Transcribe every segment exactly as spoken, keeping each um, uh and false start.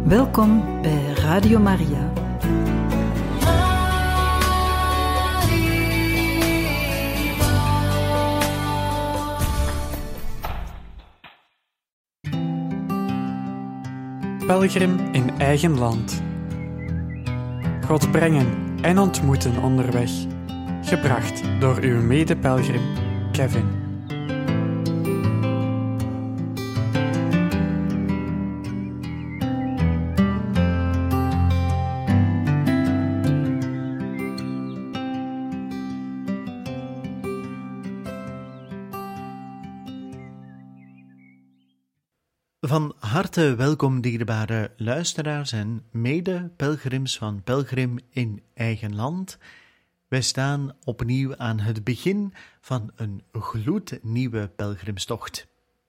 Welkom bij Radio Maria. Pelgrim in eigen land. God brengen en ontmoeten onderweg. Gebracht door uw mede-pelgrim Kevin. Van harte welkom, dierbare luisteraars en mede-pelgrims van Pelgrim in eigen land. Wij staan opnieuw aan het begin van een gloednieuwe pelgrimstocht.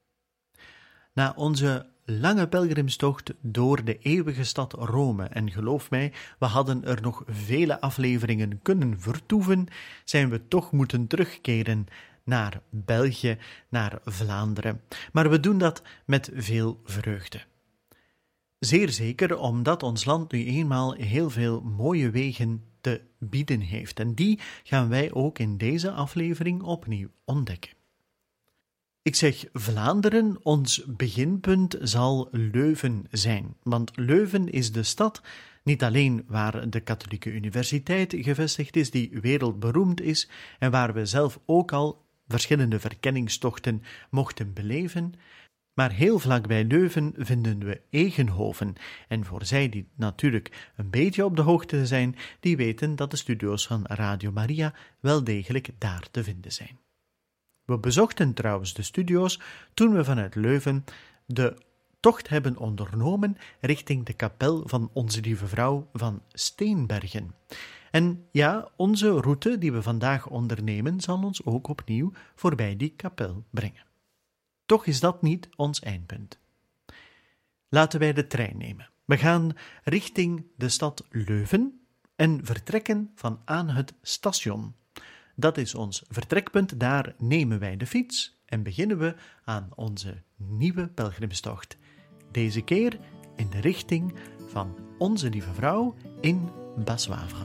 Na onze lange pelgrimstocht door de eeuwige stad Rome, en geloof mij, we hadden er nog vele afleveringen kunnen vertoeven, zijn we toch moeten terugkeren naar België, naar Vlaanderen. Maar we doen dat met veel vreugde. Zeer zeker omdat ons land nu eenmaal heel veel mooie wegen te bieden heeft. En die gaan wij ook in deze aflevering opnieuw ontdekken. Ik zeg Vlaanderen, ons beginpunt zal Leuven zijn. Want Leuven is de stad niet alleen waar de Katholieke Universiteit gevestigd is, die wereldberoemd is en waar we zelf ook al verschillende verkenningstochten mochten beleven, maar heel vlak bij Leuven vinden we Egenhoven. En voor zij die natuurlijk een beetje op de hoogte zijn, die weten dat de studio's van Radio Maria wel degelijk daar te vinden zijn. We bezochten trouwens de studio's toen we vanuit Leuven de tocht hebben ondernomen richting de kapel van Onze Lieve Vrouw van Steenbergen. En ja, onze route die we vandaag ondernemen zal ons ook opnieuw voorbij die kapel brengen. Toch is dat niet ons eindpunt. Laten wij de trein nemen. We gaan richting de stad Leuven en vertrekken van aan het station. Dat is ons vertrekpunt, daar nemen wij de fiets en beginnen we aan onze nieuwe pelgrimstocht. Deze keer in de richting van Onze Lieve Vrouw in Basse-Wavre.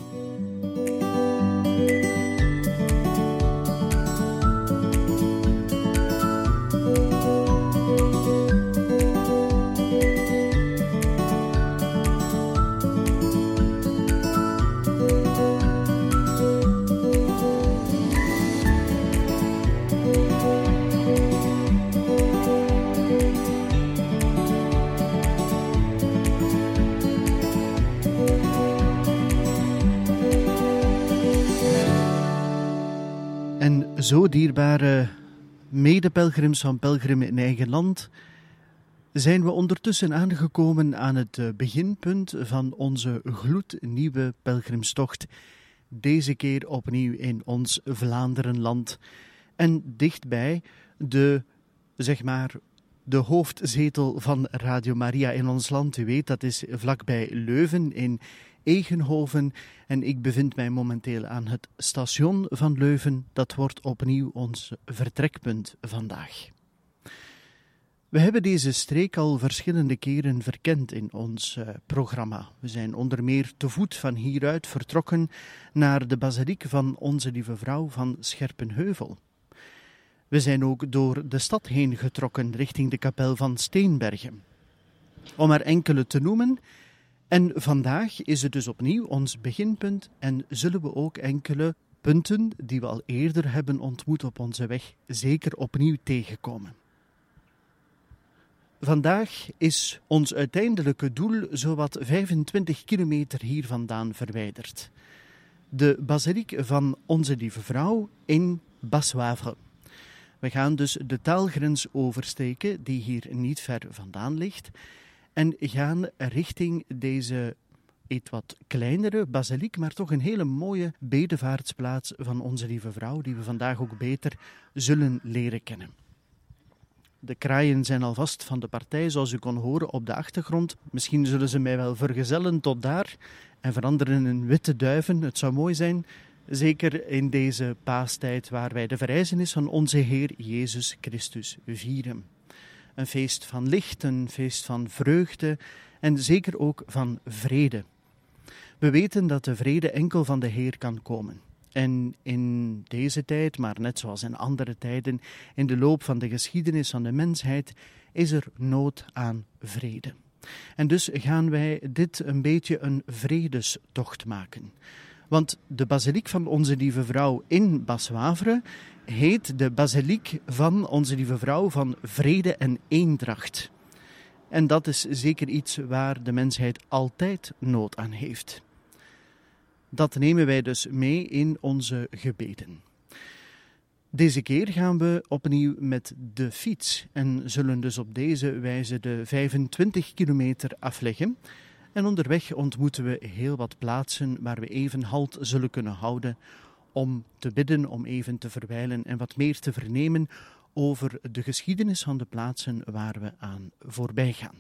Zo dierbare medepelgrims van Pelgrim in eigen land, zijn we ondertussen aangekomen aan het beginpunt van onze gloednieuwe pelgrimstocht. Deze keer opnieuw in ons Vlaanderenland en dichtbij de, zeg maar, de hoofdzetel van Radio Maria in ons land. U weet, dat is vlakbij Leuven in Egenhoven en ik bevind mij momenteel aan het station van Leuven. Dat wordt opnieuw ons vertrekpunt vandaag. We hebben deze streek al verschillende keren verkend in ons uh, programma. We zijn onder meer te voet van hieruit vertrokken naar de basiliek van Onze Lieve Vrouw van Scherpenheuvel. We zijn ook door de stad heen getrokken richting de kapel van Steenbergen. Om er enkele te noemen. En vandaag is het dus opnieuw ons beginpunt en zullen we ook enkele punten die we al eerder hebben ontmoet op onze weg zeker opnieuw tegenkomen. Vandaag is ons uiteindelijke doel zowat vijfentwintig kilometer hier vandaan verwijderd. De basiliek van Onze Lieve Vrouw in Basse-Wavre. We gaan dus de taalgrens oversteken die hier niet ver vandaan ligt en gaan richting deze iets kleinere basiliek, maar toch een hele mooie bedevaartsplaats van Onze Lieve Vrouw, die we vandaag ook beter zullen leren kennen. De kraaien zijn alvast van de partij, zoals u kon horen op de achtergrond. Misschien zullen ze mij wel vergezellen tot daar en veranderen in witte duiven. Het zou mooi zijn, zeker in deze paastijd waar wij de verrijzenis van onze Heer Jezus Christus vieren. een feest van licht, een feest van vreugde en zeker ook van vrede. We weten dat de vrede enkel van de Heer kan komen. En in deze tijd, maar net zoals in andere tijden, in de loop van de geschiedenis van de mensheid, is er nood aan vrede. En dus gaan wij dit een beetje een vredestocht maken. Want de basiliek van Onze Lieve Vrouw in Bas-Wavre heet de basiliek van Onze Lieve Vrouw van Vrede en Eendracht. En dat is zeker iets waar de mensheid altijd nood aan heeft. Dat nemen wij dus mee in onze gebeden. Deze keer gaan we opnieuw met de fiets en zullen dus op deze wijze de vijfentwintig kilometer afleggen. En onderweg ontmoeten we heel wat plaatsen waar we even halt zullen kunnen houden om te bidden, om even te verwijlen en wat meer te vernemen over de geschiedenis van de plaatsen waar we aan voorbij gaan.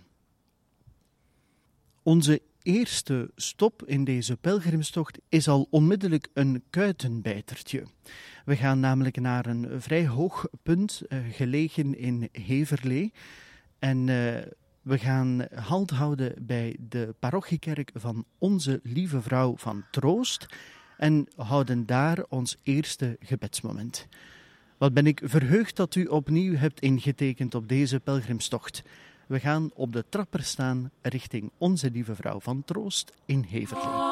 Onze eerste stop in deze pelgrimstocht is al onmiddellijk een kuitenbijtertje. We gaan namelijk naar een vrij hoog punt, uh, gelegen in Heverlee. En uh, we gaan halt houden bij de parochiekerk van Onze Lieve Vrouw van Troost en houden daar ons eerste gebedsmoment. Wat ben ik verheugd dat u opnieuw hebt ingetekend op deze pelgrimstocht. We gaan op de trapper staan richting Onze Lieve Vrouw van Troost in Heverlee.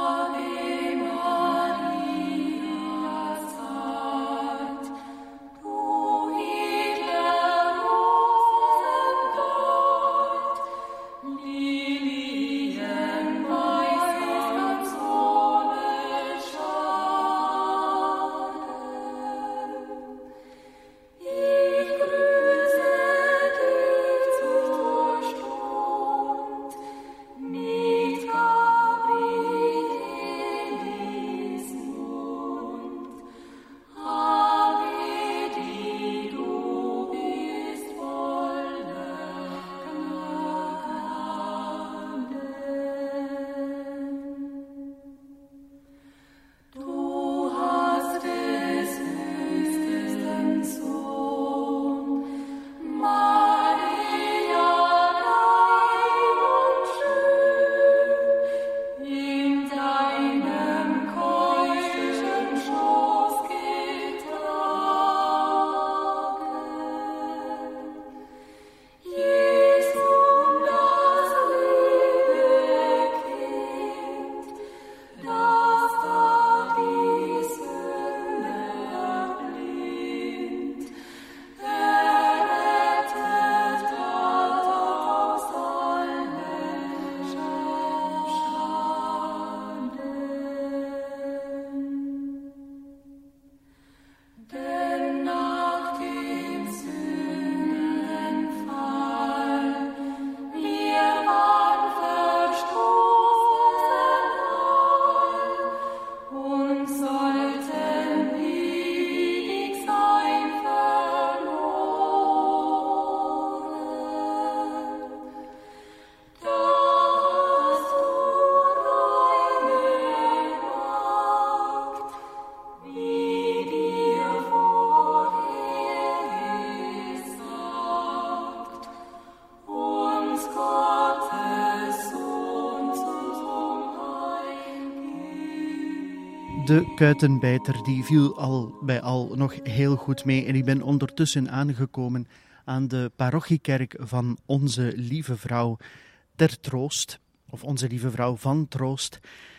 De kuitenbijter die viel al bij al nog heel goed mee en ik ben ondertussen aangekomen aan de parochiekerk van Onze Lieve Vrouw ter Troost, of Onze Lieve Vrouw van Troost.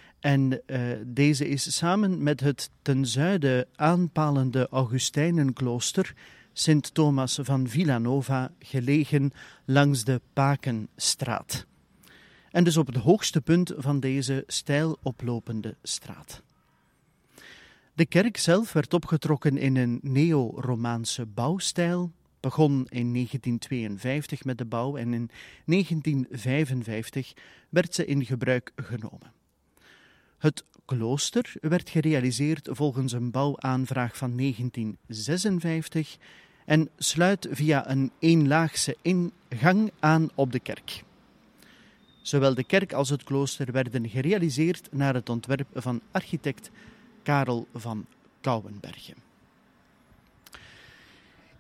En uh, deze is samen met het ten zuiden aanpalende Augustijnenklooster Sint Thomas van Villanova gelegen langs de Pakenstraat. En dus op het hoogste punt van deze steil oplopende straat. De kerk zelf werd opgetrokken in een neo-Romaanse bouwstijl, begon in negentien tweeënvijftig met de bouw en in negentien vijfenvijftig werd ze in gebruik genomen. Het klooster werd gerealiseerd volgens een bouwaanvraag van negentien zesenvijftig en sluit via een eenlaagse ingang aan op de kerk. Zowel de kerk als het klooster werden gerealiseerd naar het ontwerp van architect Karel van Kouwenbergen.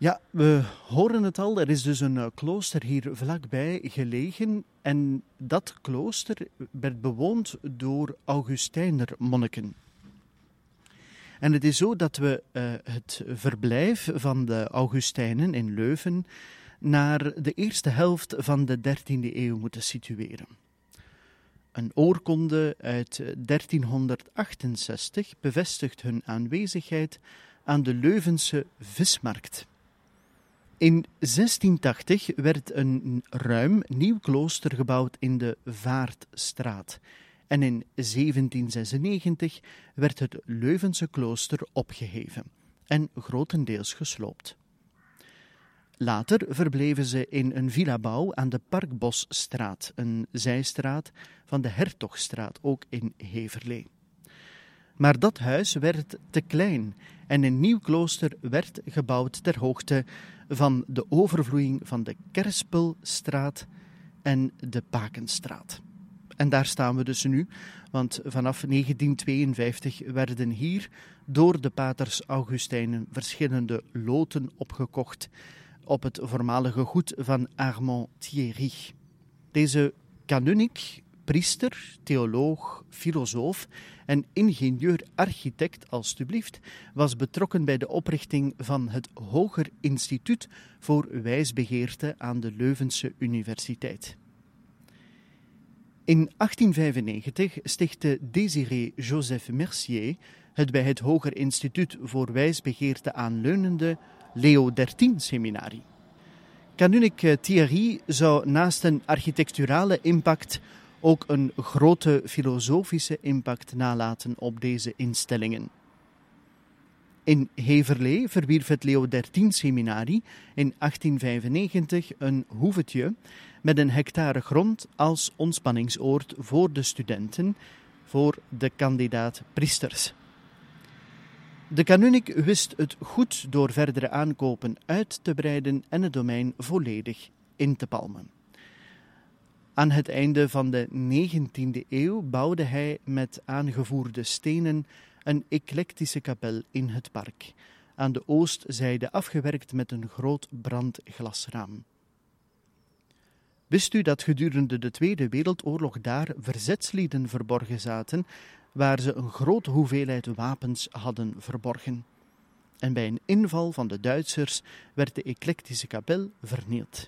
Ja, we horen het al. Er is dus een uh, klooster hier vlakbij gelegen. En dat klooster werd bewoond door Augustijnermonniken. En het is zo dat we uh, het verblijf van de Augustijnen in Leuven naar de eerste helft van de dertiende eeuw moeten situeren. Een oorkonde uit dertienhonderdachtenzestig bevestigt hun aanwezigheid aan de Leuvense vismarkt. In zestientachtig werd een ruim nieuw klooster gebouwd in de Vaartstraat. En in zeventienzesennegentig werd het Leuvense klooster opgeheven en grotendeels gesloopt. Later verbleven ze in een villabouw aan de Parkbosstraat, een zijstraat van de Hertogstraat, ook in Heverlee. Maar dat huis werd te klein en een nieuw klooster werd gebouwd ter hoogte van de overvloeiing van de Kerspelstraat en de Pakenstraat. En daar staan we dus nu, want vanaf negentien tweeënvijftig werden hier door de paters Augustijnen verschillende loten opgekocht op het voormalige goed van Armand Thierry. Deze kanunnik, priester, theoloog, filosoof en ingenieur-architect alstublieft, was betrokken bij de oprichting van het Hoger Instituut voor Wijsbegeerte aan de Leuvense Universiteit. In achttien vijfennegentig stichtte Désiré Joseph Mercier het bij het Hoger Instituut voor Wijsbegeerte aanleunende Leo dertien Seminarie. Kanunnik Thierry zou naast een architecturale impact ook een grote filosofische impact nalaten op deze instellingen. In Heverlee verwierf het Leo dertien Seminarie in achttien vijfennegentig een hoevetje met een hectare grond als ontspanningsoord voor de studenten, voor de kandidaat-priesters. De kanunnik wist het goed door verdere aankopen uit te breiden en het domein volledig in te palmen. Aan het einde van de negentiende eeuw bouwde hij met aangevoerde stenen een eclectische kapel in het park, aan de oostzijde afgewerkt met een groot brandglasraam. Wist u dat gedurende de Tweede Wereldoorlog daar verzetslieden verborgen zaten, waar ze een grote hoeveelheid wapens hadden verborgen? En bij een inval van de Duitsers werd de eclectische kapel vernield.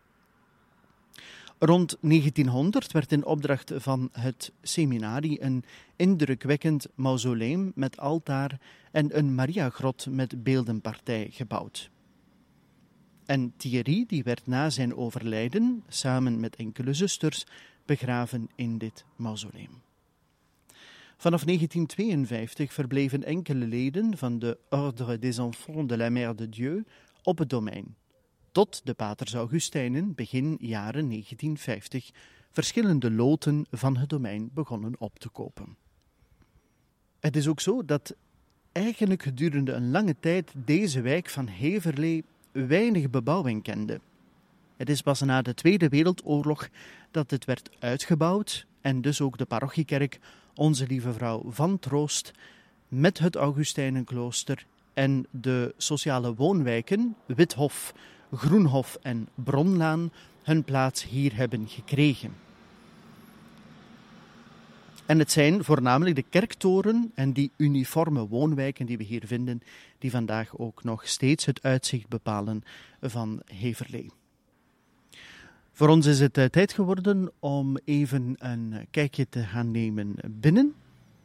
Rond negentienhonderd werd in opdracht van het seminarie een indrukwekkend mausoleum met altaar en een Mariagrot met beeldenpartij gebouwd. En Thierry die werd na zijn overlijden, samen met enkele zusters, begraven in dit mausoleum. Vanaf negentien tweeënvijftig verbleven enkele leden van de Ordre des Enfants de la Mère de Dieu op het domein, tot de paters Augustijnen begin jaren negentien vijftig verschillende loten van het domein begonnen op te kopen. Het is ook zo dat eigenlijk gedurende een lange tijd deze wijk van Heverlee weinig bebouwing kende. Het is pas na de Tweede Wereldoorlog dat het werd uitgebouwd en dus ook de parochiekerk Onze Lieve Vrouw van Troost met het Augustijnenklooster en de sociale woonwijken Withof, Groenhof en Bronlaan hun plaats hier hebben gekregen. En het zijn voornamelijk de kerktoren en die uniforme woonwijken die we hier vinden, die vandaag ook nog steeds het uitzicht bepalen van Heverlee. Voor ons is het tijd geworden om even een kijkje te gaan nemen binnen.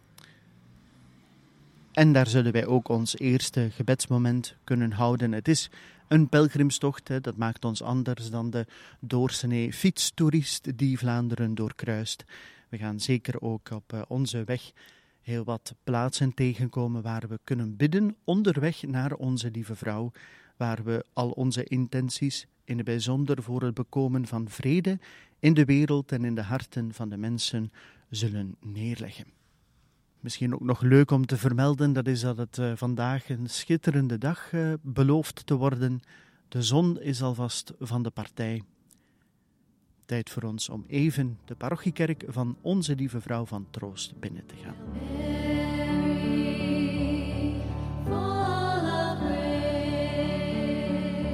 En daar zullen wij ook ons eerste gebedsmoment kunnen houden. Het is een pelgrimstocht, hè, dat maakt ons anders dan de doorsnee fietstoerist die Vlaanderen doorkruist. We gaan zeker ook op onze weg heel wat plaatsen tegenkomen waar we kunnen bidden onderweg naar Onze Lieve Vrouw, waar we al onze intenties, in het bijzonder voor het bekomen van vrede in de wereld en in de harten van de mensen, zullen neerleggen. Misschien ook nog leuk om te vermelden, dat is dat het uh, vandaag een schitterende dag uh, belooft te worden. De zon is alvast van de partij. Tijd voor ons om even de parochiekerk van Onze Lieve Vrouw van Troost binnen te gaan. Mary, full of grace,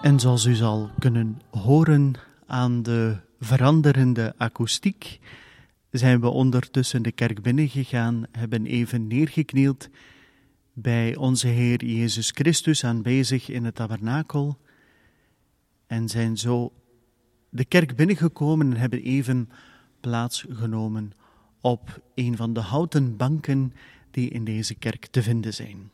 En zoals u zal kunnen horen aan de veranderende akoestiek, zijn we ondertussen de kerk binnengegaan, hebben even neergeknield bij onze Heer Jezus Christus aanwezig in het tabernakel en zijn zo de kerk binnengekomen en hebben even plaatsgenomen op een van de houten banken die in deze kerk te vinden zijn.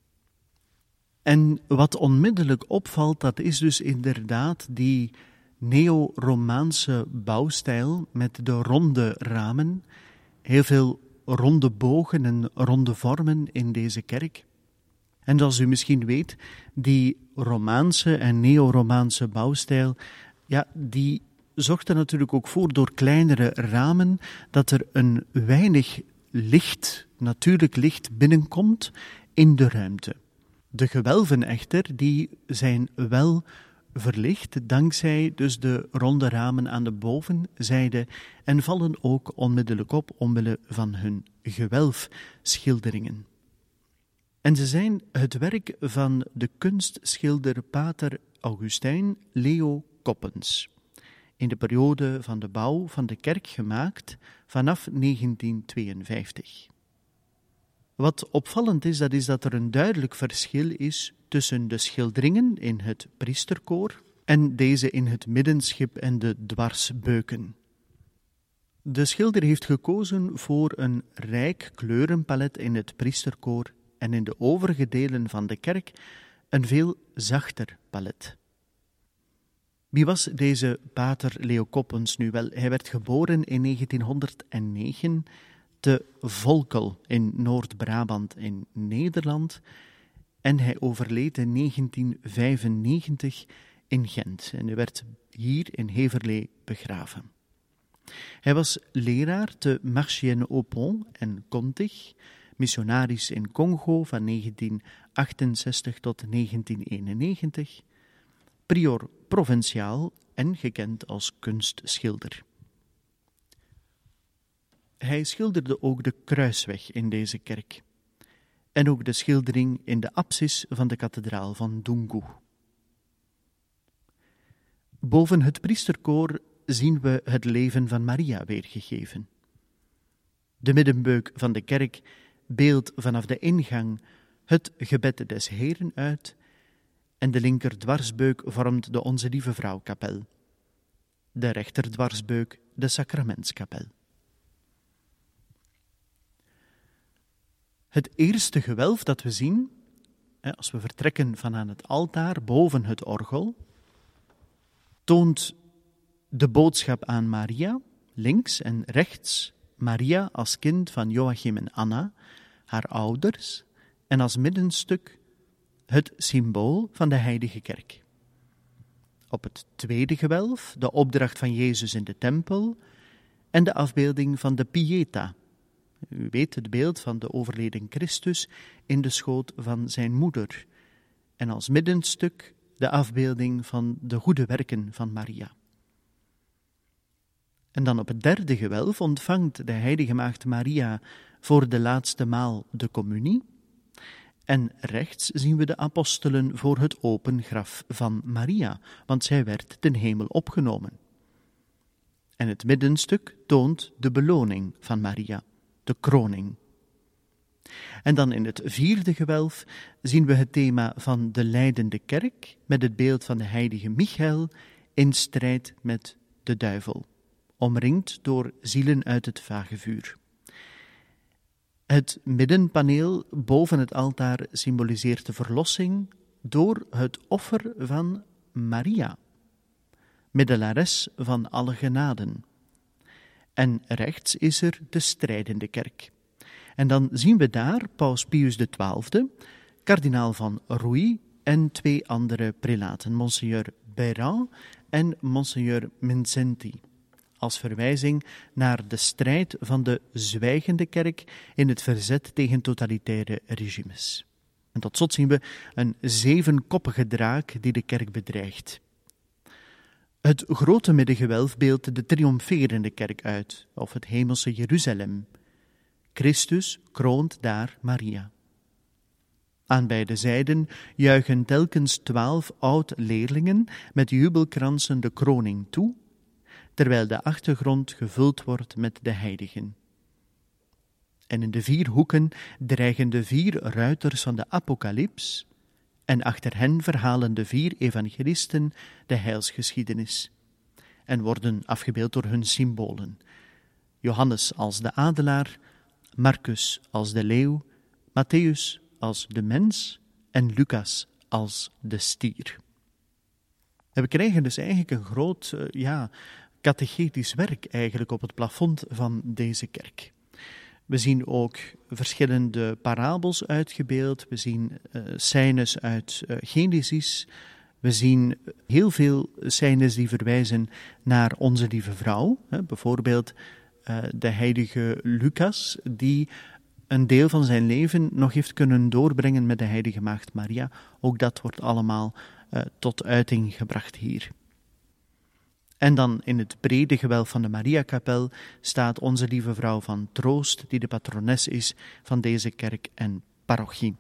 En wat onmiddellijk opvalt, dat is dus inderdaad die neo-Romaanse bouwstijl met de ronde ramen, heel veel ronde bogen en ronde vormen in deze kerk. En zoals u misschien weet, die Romaanse en neo-Romaanse bouwstijl, ja, die zorgt er natuurlijk ook voor door kleinere ramen dat er een weinig licht, natuurlijk licht binnenkomt in de ruimte. De gewelven echter, die zijn wel verlicht dankzij dus de ronde ramen aan de bovenzijde en vallen ook onmiddellijk op omwille van hun gewelfschilderingen. En ze zijn het werk van de kunstschilder pater Augustijn Leo Coppens, in de periode van de bouw van de kerk gemaakt vanaf negentien tweeënvijftig. Wat opvallend is, dat is dat er een duidelijk verschil is tussen de schilderingen in het priesterkoor en deze in het middenschip en de dwarsbeuken. De schilder heeft gekozen voor een rijk kleurenpalet in het priesterkoor en in de overige delen van de kerk een veel zachter palet. Wie was deze pater Leo Coppens nu wel? Hij werd geboren in negentienhonderdnegen te Volkel in Noord-Brabant in Nederland en hij overleed in negentien vijfennegentig in Gent en hij werd hier in Heverlee begraven. Hij was leraar te Marchienne-au-Pont en Contig, missionaris in Congo van negentien achtenzestig tot negentien eenennegentig, prior provinciaal en gekend als kunstschilder. Hij schilderde ook de kruisweg in deze kerk en ook de schildering in de apsis van de kathedraal van Dungu. Boven het priesterkoor zien we het leven van Maria weergegeven. De middenbeuk van de kerk beeldt vanaf de ingang het gebed des Heeren uit en de linker dwarsbeuk vormt de Onze Lieve Vrouwkapel. De rechter dwarsbeuk de Sacramentskapel. Het eerste gewelf dat we zien, als we vertrekken van aan het altaar boven het orgel, toont de boodschap aan Maria, links en rechts, Maria als kind van Joachim en Anna, haar ouders, en als middenstuk het symbool van de heilige kerk. Op het tweede gewelf de opdracht van Jezus in de tempel en de afbeelding van de Pieta. U weet het beeld van de overleden Christus in de schoot van zijn moeder. En als middenstuk de afbeelding van de goede werken van Maria. En dan op het derde gewelf ontvangt de heilige maagd Maria voor de laatste maal de communie. En rechts zien we de apostelen voor het open graf van Maria, want zij werd ten hemel opgenomen. En het middenstuk toont de beloning van Maria, de kroning. En dan in het vierde gewelf zien we het thema van de lijdende kerk met het beeld van de heilige Michael in strijd met de duivel, omringd door zielen uit het vagevuur. Het middenpaneel boven het altaar symboliseert de verlossing door het offer van Maria, middelares van alle genaden. En rechts is er de strijdende kerk. En dan zien we daar Paus Pius de Twaalfde, kardinaal van Rouy en twee andere prelaten, Monseigneur Béran en Monseigneur Mindszenty, als verwijzing naar de strijd van de zwijgende kerk in het verzet tegen totalitaire regimes. En tot slot zien we een zevenkoppige draak die de kerk bedreigt. Het grote middengewelf beeldt de triomferende kerk uit, of het hemelse Jeruzalem. Christus kroont daar Maria. Aan beide zijden juichen telkens twaalf oud-leerlingen met jubelkransen de kroning toe, terwijl de achtergrond gevuld wordt met de heiligen. En in de vier hoeken dreigen de vier ruiters van de apocalyps, en achter hen verhalen de vier evangelisten de heilsgeschiedenis, en worden afgebeeld door hun symbolen. Johannes als de adelaar, Marcus als de leeuw, Matthäus als de mens en Lucas als de stier. En we krijgen dus eigenlijk een groot, uh, ja, catechetisch werk eigenlijk op het plafond van deze kerk. We zien ook verschillende parabels uitgebeeld, we zien uh, scènes uit uh, Genesis, we zien heel veel scènes die verwijzen naar onze lieve vrouw, hè, bijvoorbeeld uh, de heilige Lucas, die een deel van zijn leven nog heeft kunnen doorbrengen met de heilige maagd Maria. Ook dat wordt allemaal uh, tot uiting gebracht hier. En dan in het brede gewelf van de Mariakapel staat onze lieve vrouw van Troost, die de patrones is van deze kerk en parochie.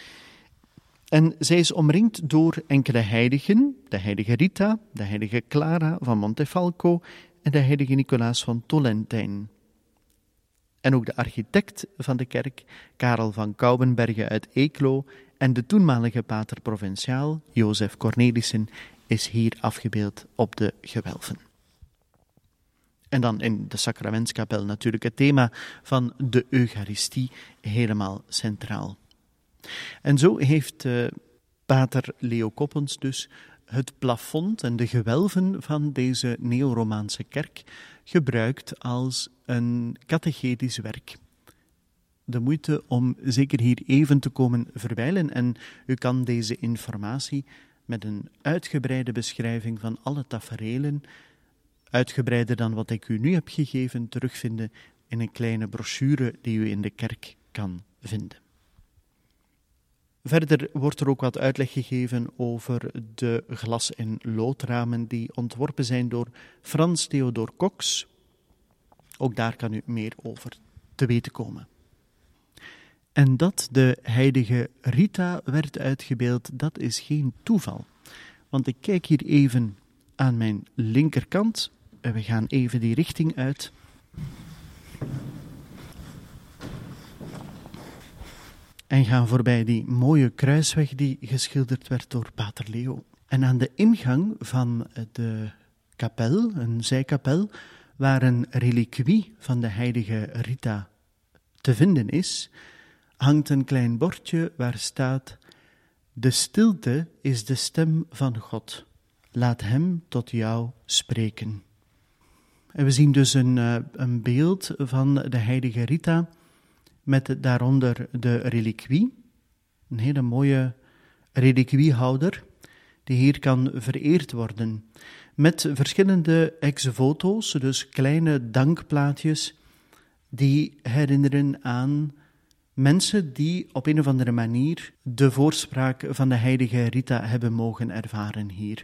En zij is omringd door enkele heiligen, de heilige Rita, de heilige Clara van Montefalco en de heilige Nicolaas van Tolentijn. En ook de architect van de kerk, Karel van Kouwenbergen uit Eeklo, en de toenmalige pater provinciaal, Jozef Cornelissen, is hier afgebeeld op de gewelven. En dan in de sacramentskapel natuurlijk het thema van de Eucharistie helemaal centraal. En zo heeft uh, pater Leo Coppens dus het plafond en de gewelven van deze neoromaanse kerk gebruikt als een catechetisch werk. De moeite om zeker hier even te komen verwijlen en u kan deze informatie met een uitgebreide beschrijving van alle taferelen, uitgebreider dan wat ik u nu heb gegeven, terugvinden in een kleine brochure die u in de kerk kan vinden. Verder wordt er ook wat uitleg gegeven over de glas- en loodramen die ontworpen zijn door Frans Theodor Cox. Ook daar kan u meer over te weten komen. En dat de heilige Rita werd uitgebeeld, dat is geen toeval. Want ik kijk hier even aan mijn linkerkant en we gaan even die richting uit. En gaan voorbij die mooie kruisweg die geschilderd werd door pater Leo. En aan de ingang van de kapel, een zijkapel, waar een reliquie van de heilige Rita te vinden is, hangt een klein bordje waar staat: de stilte is de stem van God. Laat hem tot jou spreken. En we zien dus een, uh, een beeld van de heilige Rita met daaronder de reliquie. Een hele mooie reliquiehouder die hier kan vereerd worden. Met verschillende ex-voto's, dus kleine dankplaatjes die herinneren aan mensen die op een of andere manier de voorspraak van de heilige Rita hebben mogen ervaren hier.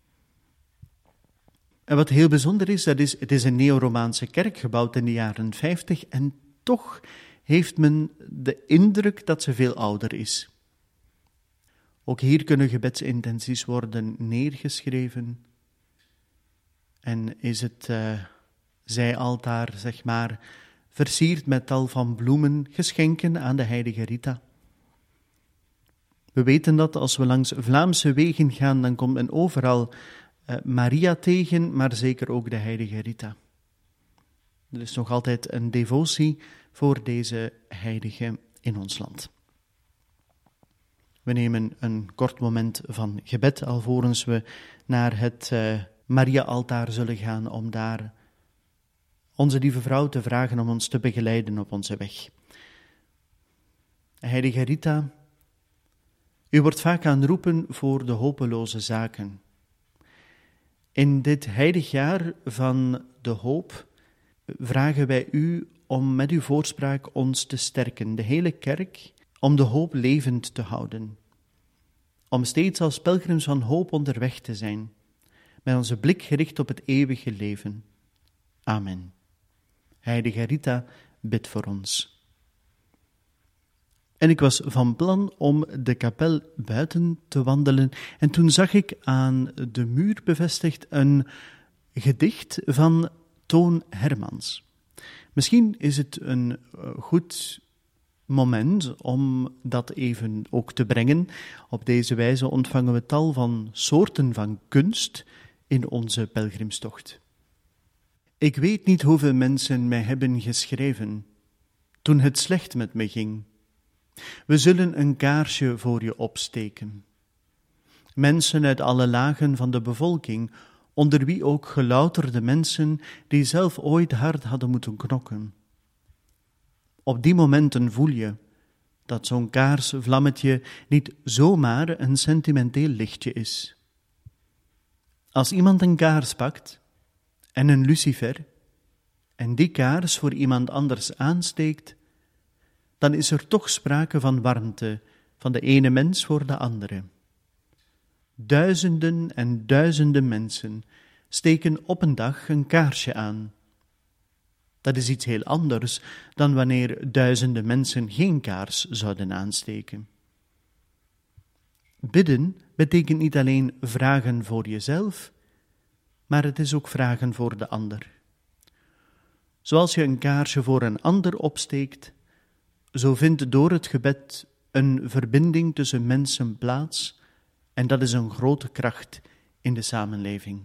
En wat heel bijzonder is, dat is, het is een neoromaanse kerk gebouwd in de jaren vijftig en toch heeft men de indruk dat ze veel ouder is. Ook hier kunnen gebedsintenties worden neergeschreven en is het uh, zijaltaar, zeg maar, versierd met tal van bloemen, geschenken aan de heilige Rita. We weten dat als we langs Vlaamse wegen gaan, dan komt men overal uh, Maria tegen, maar zeker ook de heilige Rita. Er is nog altijd een devotie voor deze heilige in ons land. We nemen een kort moment van gebed, alvorens we naar het uh, Maria-altaar zullen gaan om daar onze lieve vrouw te vragen om ons te begeleiden op onze weg. Heilige Rita, u wordt vaak aanroepen voor de hopeloze zaken. In dit heilig jaar van de hoop vragen wij u om met uw voorspraak ons te sterken, de hele kerk, om de hoop levend te houden. Om steeds als pelgrims van hoop onderweg te zijn, met onze blik gericht op het eeuwige leven. Amen. Heilige Rita, bid voor ons. En ik was van plan om de kapel buiten te wandelen. En toen zag ik aan de muur bevestigd een gedicht van Toon Hermans. Misschien is het een goed moment om dat even ook te brengen. Op deze wijze ontvangen we tal van soorten van kunst in onze pelgrimstocht. Ik weet niet hoeveel mensen mij hebben geschreven toen het slecht met me ging. We zullen een kaarsje voor je opsteken. Mensen uit alle lagen van de bevolking, onder wie ook gelouterde mensen die zelf ooit hard hadden moeten knokken. Op die momenten voel je dat zo'n kaarsvlammetje niet zomaar een sentimenteel lichtje is. Als iemand een kaars pakt en een lucifer en die kaars voor iemand anders aansteekt, dan is er toch sprake van warmte van de ene mens voor de andere. Duizenden en duizenden mensen steken op een dag een kaarsje aan. Dat is iets heel anders dan wanneer duizenden mensen geen kaars zouden aansteken. Bidden betekent niet alleen vragen voor jezelf, maar het is ook vragen voor de ander. Zoals je een kaarsje voor een ander opsteekt, zo vindt door het gebed een verbinding tussen mensen plaats, en dat is een grote kracht in de samenleving.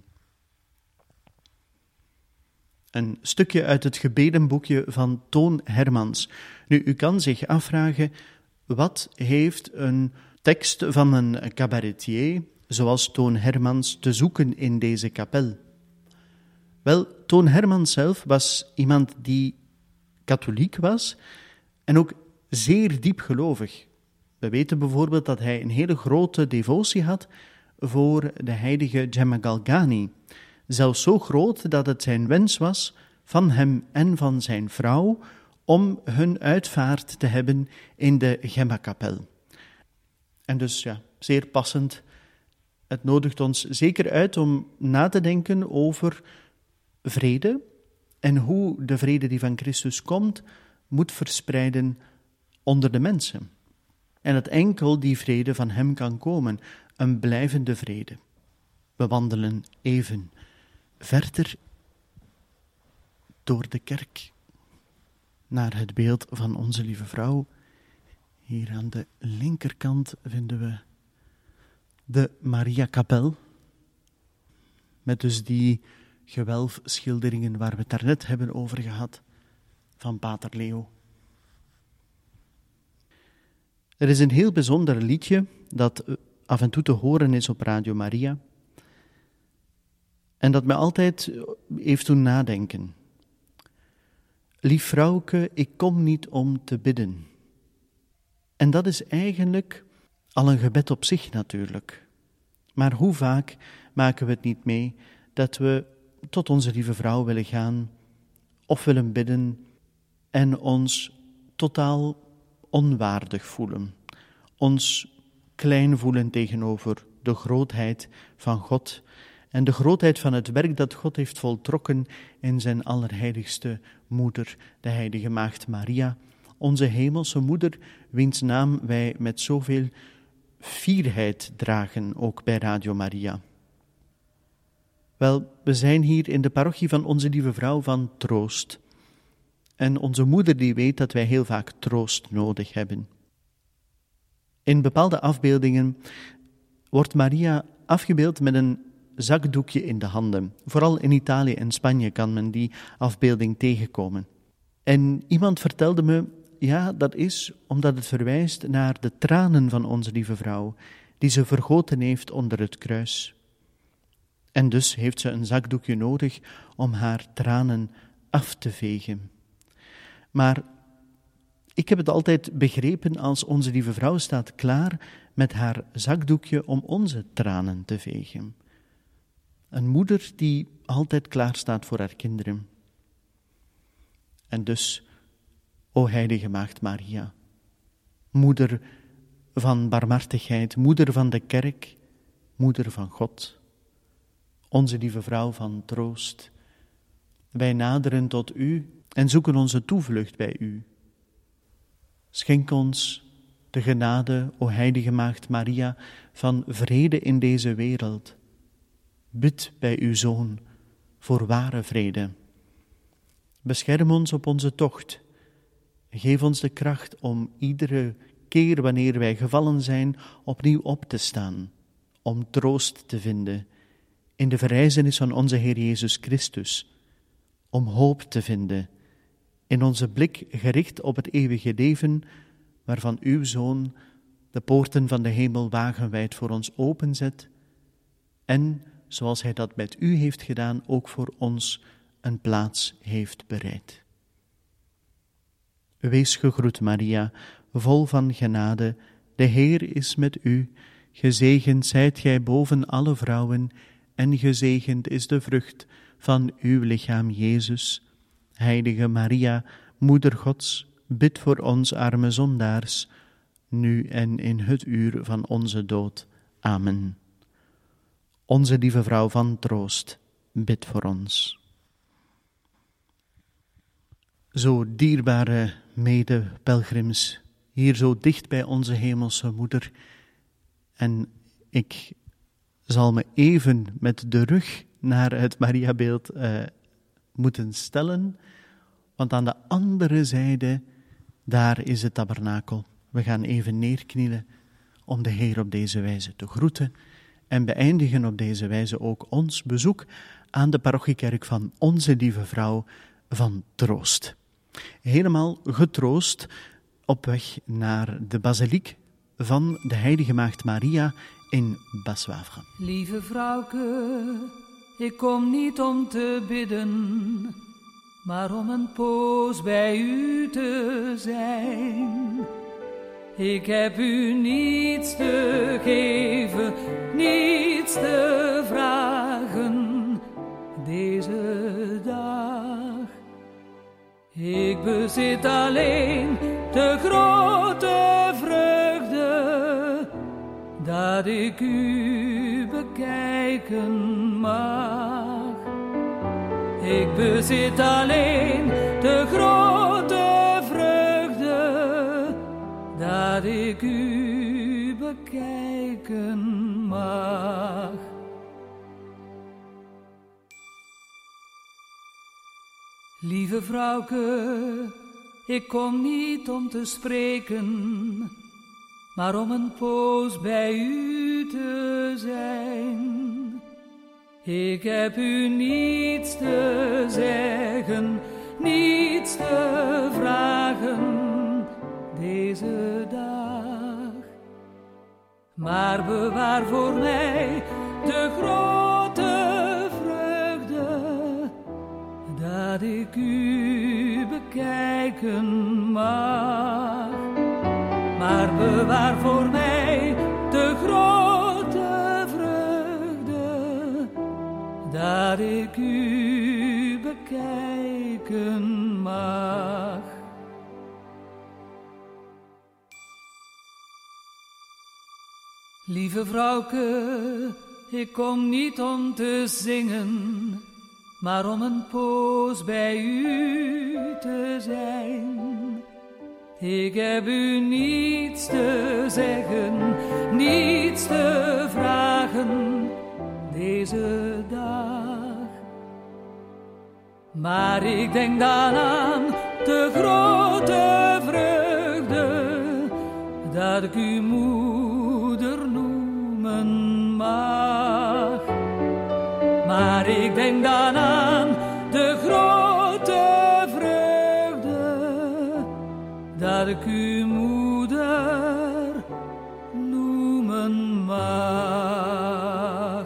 Een stukje uit het gebedenboekje van Toon Hermans. Nu, u kan zich afvragen, wat heeft een tekst van een cabaretier, zoals Toon Hermans, te zoeken in deze kapel? Wel, Toon Hermans zelf was iemand die katholiek was en ook zeer diep gelovig. We weten bijvoorbeeld dat hij een hele grote devotie had voor de heilige Gemma Galgani. Zelfs zo groot dat het zijn wens was van hem en van zijn vrouw om hun uitvaart te hebben in de Gemma-kapel. En dus ja, zeer passend. Het nodigt ons zeker uit om na te denken over vrede en hoe de vrede die van Christus komt, moet verspreiden onder de mensen. En dat enkel die vrede van hem kan komen, een blijvende vrede. We wandelen even verder door de kerk naar het beeld van onze lieve vrouw. Hier aan de linkerkant vinden we de Mariakapel, met dus die gewelfschilderingen waar we het daarnet hebben over gehad, van Pater Leo. Er is een heel bijzonder liedje dat af en toe te horen is op Radio Maria en dat me altijd heeft doen nadenken. Lief vrouwke, ik kom niet om te bidden. En dat is eigenlijk al een gebed op zich natuurlijk. Maar hoe vaak maken we het niet mee dat we tot onze lieve vrouw willen gaan of willen bidden en ons totaal onwaardig voelen, ons klein voelen tegenover de grootheid van God en de grootheid van het werk dat God heeft voltrokken in zijn allerheiligste moeder, de heilige maagd Maria, onze hemelse moeder, wiens naam wij met zoveel fierheid dragen, ook bij Radio Maria. Wel, we zijn hier in de parochie van onze lieve vrouw van Troost. En onze moeder die weet dat wij heel vaak troost nodig hebben. In bepaalde afbeeldingen wordt Maria afgebeeld met een zakdoekje in de handen. Vooral in Italië en Spanje kan men die afbeelding tegenkomen. En iemand vertelde me, ja, dat is omdat het verwijst naar de tranen van onze lieve vrouw, die ze vergoten heeft onder het kruis. En dus heeft ze een zakdoekje nodig om haar tranen af te vegen. Maar ik heb het altijd begrepen als onze lieve vrouw staat klaar met haar zakdoekje om onze tranen te vegen. Een moeder die altijd klaar staat voor haar kinderen. En dus, o heilige maagd Maria, moeder van barmhartigheid, moeder van de kerk, moeder van God, onze lieve vrouw van troost, wij naderen tot u en zoeken onze toevlucht bij u. Schenk ons de genade, o heilige Maagd Maria, van vrede in deze wereld. Bid bij uw Zoon voor ware vrede. Bescherm ons op onze tocht. Geef ons de kracht om iedere keer wanneer wij gevallen zijn opnieuw op te staan, om troost te vinden in de verrijzenis van onze Heer Jezus Christus, om hoop te vinden in onze blik gericht op het eeuwige leven, waarvan uw Zoon de poorten van de hemel wagenwijd voor ons openzet en, zoals hij dat met u heeft gedaan, ook voor ons een plaats heeft bereid. Wees gegroet, Maria, vol van genade, de Heer is met u. Gezegend zijt gij boven alle vrouwen, en gezegend is de vrucht van uw lichaam, Jezus. Heilige Maria, Moeder Gods, bid voor ons arme zondaars, nu en in het uur van onze dood. Amen. Onze lieve vrouw van troost, bid voor ons. Zo dierbare mede-pelgrims, hier zo dicht bij onze hemelse moeder. En ik zal me even met de rug naar het Mariabeeld uh, moeten stellen, want aan de andere zijde, daar is het tabernakel. We gaan even neerknielen om de Heer op deze wijze te groeten en beëindigen op deze wijze ook ons bezoek aan de parochiekerk van Onze Lieve Vrouw van Troost. Helemaal getroost op weg naar de basiliek van de Heilige Maagd Maria in Basse-Wavre. Lieve vrouwke, ik kom niet om te bidden, maar om een poos bij u te zijn. Ik heb u niets te geven, niets te vragen deze dag. Ik bezit alleen de grote vreugde dat ik u bekijken mag. Ik bezit alleen de grote vreugde dat ik u bekijken mag. Lieve vrouwke, ik kom niet om te spreken, maar om een poos bij u te zijn. Ik heb u niets te zeggen, niets te vragen deze dag. Maar bewaar voor mij de grote vreugde dat ik u bekijken mag. Maar bewaar voor mij de grote vreugde dat ik u bekijken mag. Lieve vrouwke, ik kom niet om te zingen, maar om een poos bij u te zijn. Ik heb u niets te zeggen, niets te vragen deze dag. Maar ik denk dan aan de grote vreugde dat ik u moeder noemen mag. Maar ik denk dan aan de grote vreugde dat ik u moeder noemen mag.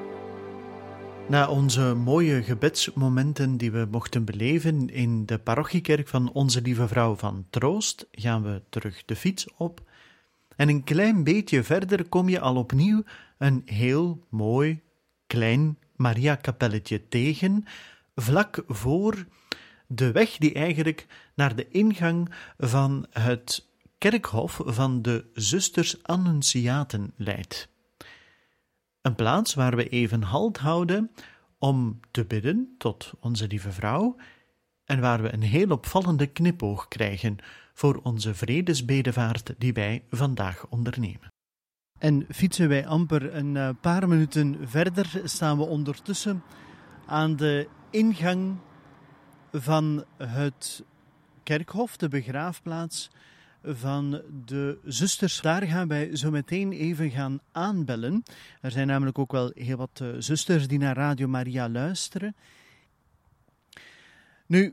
Na onze mooie gebedsmomenten die we mochten beleven in de parochiekerk van Onze Lieve Vrouw van Troost, gaan we terug de fiets op. En een klein beetje verder kom je al opnieuw een heel mooi, klein Maria-kapelletje tegen, vlak voor de weg die eigenlijk naar de ingang van het kerkhof van de Zusters Annunciaten leidt. Een plaats waar we even halt houden om te bidden tot Onze Lieve Vrouw en waar we een heel opvallende knipoog krijgen voor onze vredesbedevaart die wij vandaag ondernemen. En fietsen wij amper een paar minuten verder, staan we ondertussen aan de ingang van het kerkhof, de begraafplaats van de zusters. Daar gaan wij zo meteen even gaan aanbellen. Er zijn namelijk ook wel heel wat uh, zusters die naar Radio Maria luisteren. Nu,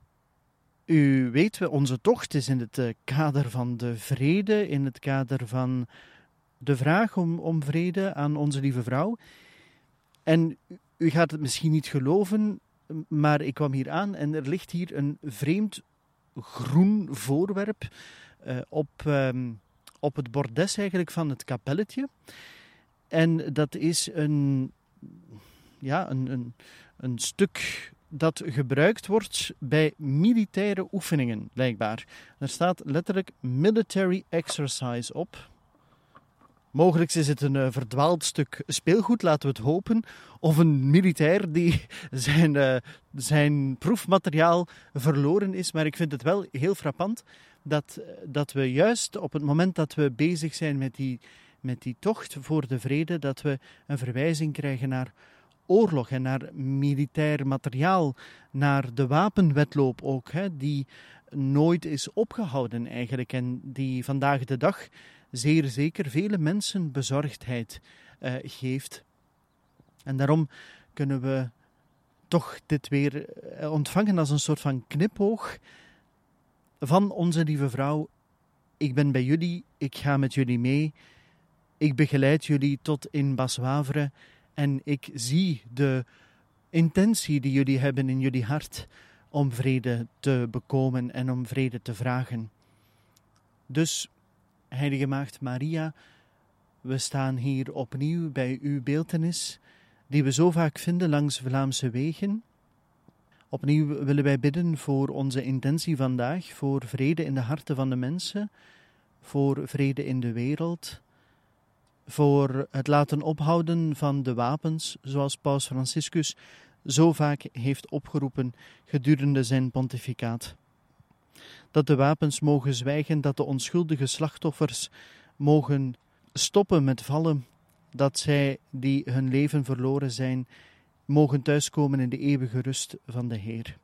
u weet, onze tocht is in het uh, kader van de vrede, in het kader van de vraag om, om vrede aan onze lieve vrouw. En u gaat het misschien niet geloven, maar ik kwam hier aan en er ligt hier een vreemd groen voorwerp uh, op, um, op het bordes eigenlijk van het kapelletje. En dat is een, ja, een, een, een stuk dat gebruikt wordt bij militaire oefeningen, blijkbaar. Er staat letterlijk military exercise op. Mogelijk is het een uh, verdwaald stuk speelgoed, laten we het hopen. Of een militair die zijn, uh, zijn proefmateriaal verloren is. Maar ik vind het wel heel frappant dat, dat we juist op het moment dat we bezig zijn met die, met die tocht voor de vrede, dat we een verwijzing krijgen naar oorlog en naar militair materiaal, naar de wapenwetloop ook, hè, die nooit is opgehouden eigenlijk en die vandaag de dag zeer zeker vele mensen bezorgdheid uh, geeft. En daarom kunnen we toch dit weer ontvangen als een soort van knipoog van onze lieve vrouw. Ik ben bij jullie, ik ga met jullie mee, ik begeleid jullie tot in Bas-Wavre en ik zie de intentie die jullie hebben in jullie hart om vrede te bekomen en om vrede te vragen. Dus Heilige Maagd Maria, we staan hier opnieuw bij uw beeltenis, die we zo vaak vinden langs Vlaamse wegen. Opnieuw willen wij bidden voor onze intentie vandaag, voor vrede in de harten van de mensen, voor vrede in de wereld, voor het laten ophouden van de wapens, zoals Paus Franciscus zo vaak heeft opgeroepen gedurende zijn pontificaat. Dat de wapens mogen zwijgen, dat de onschuldige slachtoffers mogen stoppen met vallen, dat zij die hun leven verloren zijn, mogen thuiskomen in de eeuwige rust van de Heer.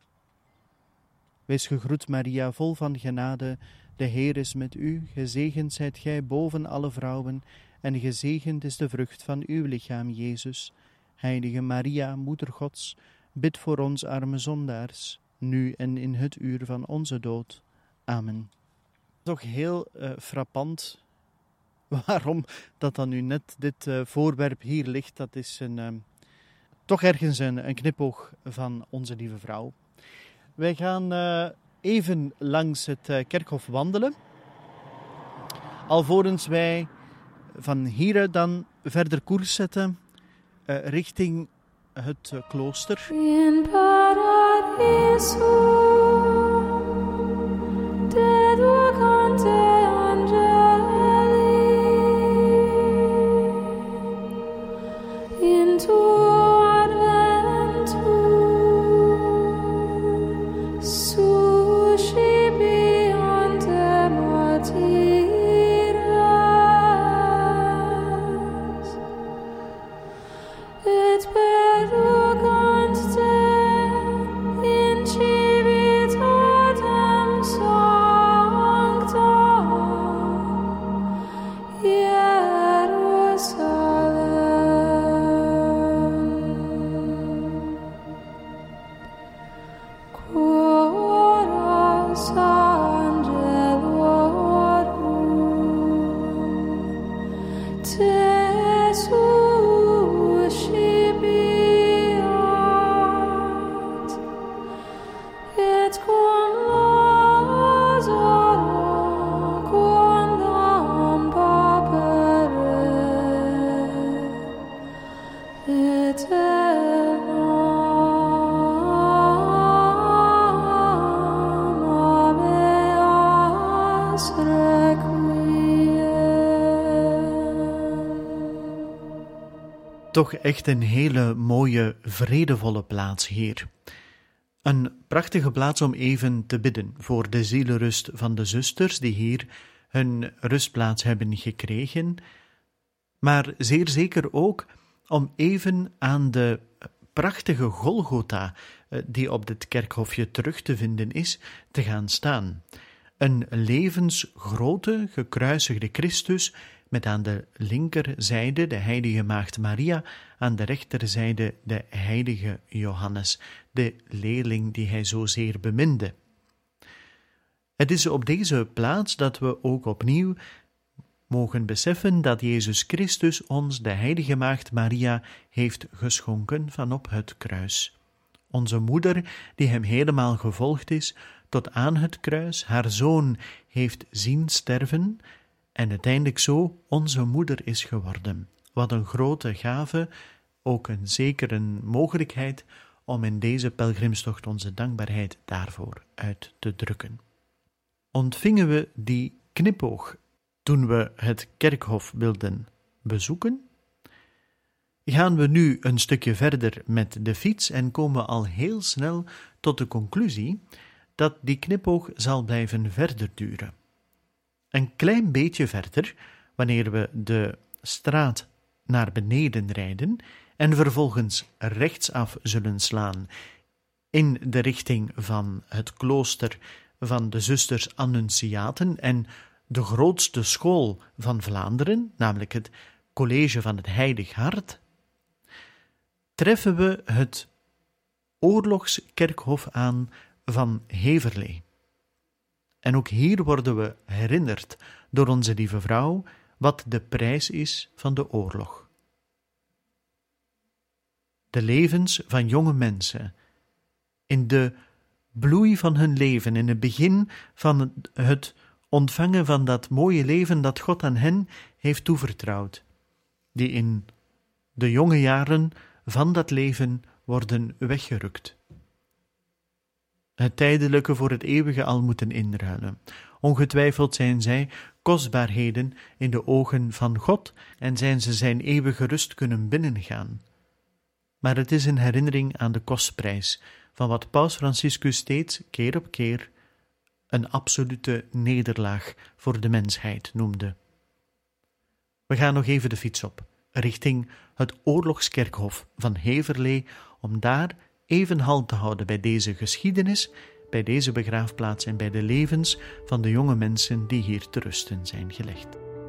Wees gegroet, Maria, vol van genade, de Heer is met u, gezegend zijt gij boven alle vrouwen, en gezegend is de vrucht van uw lichaam, Jezus. Heilige Maria, Moeder Gods, bid voor ons arme zondaars, nu en in het uur van onze dood. Amen. Toch heel uh, frappant waarom dat dan nu net dit uh, voorwerp hier ligt. Dat is een, uh, toch ergens een, een knipoog van onze lieve vrouw. Wij gaan uh, even langs het uh, kerkhof wandelen, alvorens wij van hieruit dan verder koers zetten uh, richting het uh, klooster. In paradiso deducante angeli in tuo adventum suscipiante martyres et perducant te in civitatem sancta Hierusalem. Coras angelorum te suscipiat, et cum Lazaro quondam papere aeternam habeas requiem. Toch echt een hele mooie, vredevolle plaats hier. Een prachtige plaats om even te bidden voor de zielenrust van de zusters die hier hun rustplaats hebben gekregen, maar zeer zeker ook om even aan de prachtige Golgotha die op dit kerkhofje terug te vinden is, te gaan staan. Een levensgrote gekruisigde Christus met aan de linkerzijde de heilige maagd Maria, aan de rechterzijde de heilige Johannes, de leerling die hij zozeer beminde. Het is op deze plaats dat we ook opnieuw mogen beseffen dat Jezus Christus ons de heilige maagd Maria heeft geschonken van op het kruis. Onze moeder, die hem helemaal gevolgd is tot aan het kruis, haar zoon heeft zien sterven en uiteindelijk zo onze moeder is geworden. Wat een grote gave, ook een zekere mogelijkheid om in deze pelgrimstocht onze dankbaarheid daarvoor uit te drukken. Ontvingen we die knipoog toen we het kerkhof wilden bezoeken? Gaan we nu een stukje verder met de fiets en komen we al heel snel tot de conclusie dat die knipoog zal blijven verder duren. Een klein beetje verder, wanneer we de straat naar beneden rijden en vervolgens rechtsaf zullen slaan in de richting van het klooster van de zusters Annunciaten en de grootste school van Vlaanderen, namelijk het College van het Heilig Hart, treffen we het oorlogskerkhof aan van Heverlee. En ook hier worden we herinnerd door onze lieve vrouw wat de prijs is van de oorlog. De levens van jonge mensen, in de bloei van hun leven, in het begin van het ontvangen van dat mooie leven dat God aan hen heeft toevertrouwd, die in de jonge jaren van dat leven worden weggerukt. Het tijdelijke voor het eeuwige al moeten inruilen. Ongetwijfeld zijn zij kostbaarheden in de ogen van God en zijn ze zijn eeuwige rust kunnen binnengaan. Maar het is een herinnering aan de kostprijs van wat Paus Franciscus steeds keer op keer een absolute nederlaag voor de mensheid noemde. We gaan nog even de fiets op, richting het oorlogskerkhof van Heverlee, om daar even halt te houden bij deze geschiedenis, bij deze begraafplaats en bij de levens van de jonge mensen die hier te rusten zijn gelegd.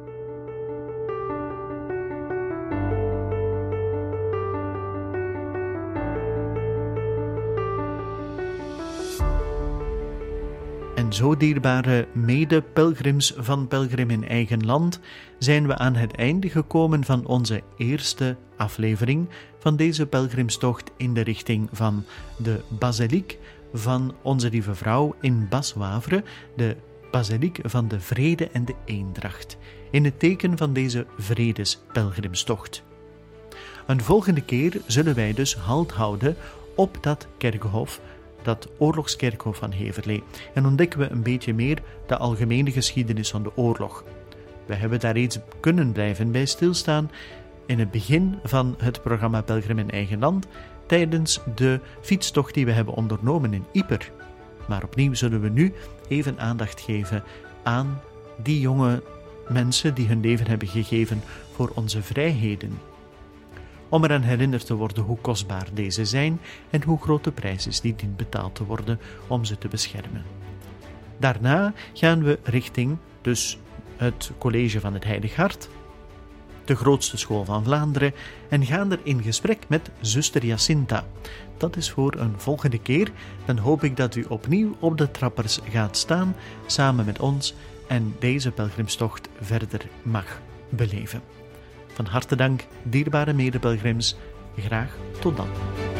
En zo, dierbare mede-pelgrims van Pelgrim in Eigen Land, zijn we aan het einde gekomen van onze eerste aflevering van deze pelgrimstocht in de richting van de basiliek van Onze Lieve Vrouw in Bas-Wavre, de basiliek van de vrede en de eendracht, in het teken van deze vredespelgrimstocht. Een volgende keer zullen wij dus halt houden op dat kerkhof, dat oorlogskerkhof van Heverlee, en ontdekken we een beetje meer de algemene geschiedenis van de oorlog. We hebben daar reeds kunnen blijven bij stilstaan in het begin van het programma Pelgrim in Eigen Land, tijdens de fietstocht die we hebben ondernomen in Yper. Maar opnieuw zullen we nu even aandacht geven aan die jonge mensen die hun leven hebben gegeven voor onze vrijheden, om eraan herinnerd te worden hoe kostbaar deze zijn en hoe groot de prijs is die dient betaald te worden om ze te beschermen. Daarna gaan we richting dus het College van het Heilig Hart, de grootste school van Vlaanderen, en gaan er in gesprek met zuster Jacinta. Dat is voor een volgende keer. Dan hoop ik dat u opnieuw op de trappers gaat staan, samen met ons, en deze pelgrimstocht verder mag beleven. Van harte dank, dierbare medepelgrims. Graag tot dan.